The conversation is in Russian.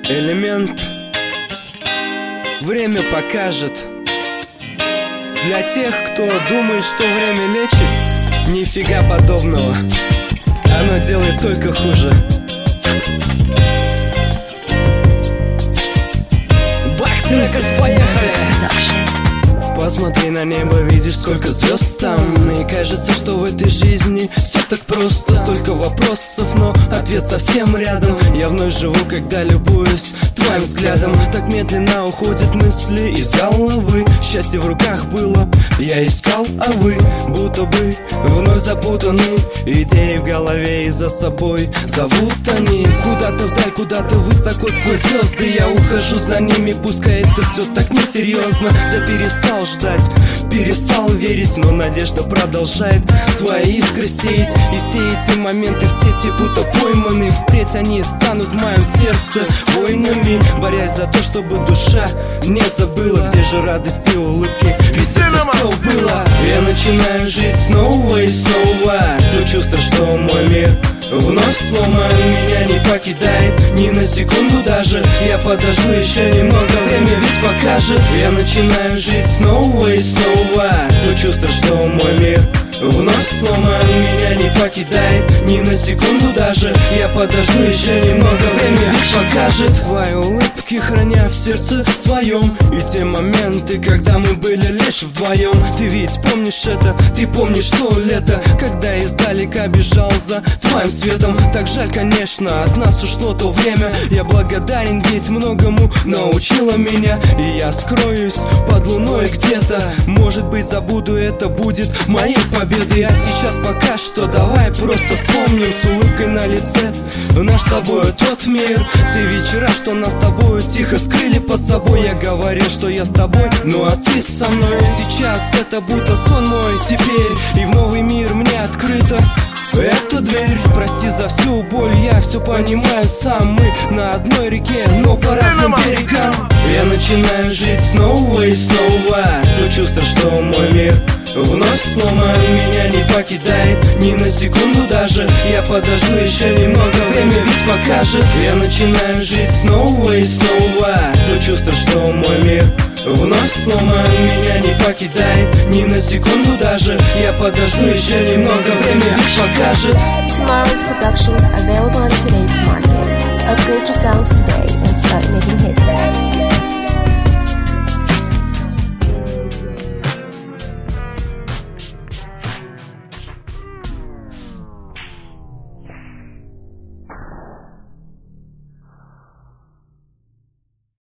Элемент. Время покажет. Для тех, кто думает, что время лечит, нифига подобного. Оно делает только хуже. Бакс Рекордс, поехали! Посмотри на небо, видишь, сколько звезд там. И кажется, что в этой жизни все так просто. Столько вопросов, но ответ совсем рядом. Я вновь живу, когда любуюсь твоим взглядом. Так медленно уходят мысли из головы. Счастье в руках было, я искал, а вы будто бы вновь запутаны. Идеи в голове и за собой зовут они куда-то вдаль, куда-то высоко сквозь звезды. Я ухожу за ними, пускай это все так несерьезно. Да перестал ждать, перестал верить, но надежда продолжает свои искры сеять. И все эти моменты в сети будто пойманы. Впредь они станут в моем сердце войнами, борясь за то, чтобы душа не забыла, где же радость и улыбки, ведь это все было. Я начинаю жить снова и снова. То чувство, что мой мир вновь сломан, меня не покидает ни на секунду даже. Я подожду еще немного, время ведь покажет. Я начинаю жить снова и снова. То чувство, что мой мир вновь сломан, меня не покидает ни на секунду даже. Я подожду еще немного, время ведь покажет. Твои улыбки храня в сердце своем, и те моменты, когда мы были лишь вдвоем. Ты ведь помнишь это, ты помнишь то лето, когда издалека бежал за твоим светом. Так жаль, конечно, от нас ушло то время. Я благодарен, ведь многому научила меня. И я скроюсь под луной где-то. Может быть, забуду, это будет моей победой. А сейчас пока что давай просто вспомним с улыбкой на лице наш с тобой тот мир. Те вечера, что нас с тобой тихо скрыли под собой. Я говорил, что я с тобой, ну а ты со мной. Сейчас это будто сон мой теперь, и в новый мир мне открыто эту дверь. Прости за всю боль, я все понимаю сам. Мы на одной реке, но по разным берегам. Я начинаю жить снова и снова. То чувство, что мой мир вновь сломан, меня не покидает ни на секунду даже. Я подожду еще немного, время ведь покажет. Я начинаю жить снова и снова. То чувство, что мой мир вновь сломан, меня не покидает ни на секунду даже. Я подожду еще немного, время ведь покажет. Tomorrow's production available on today's market. Upgrade your sounds today and start making hits.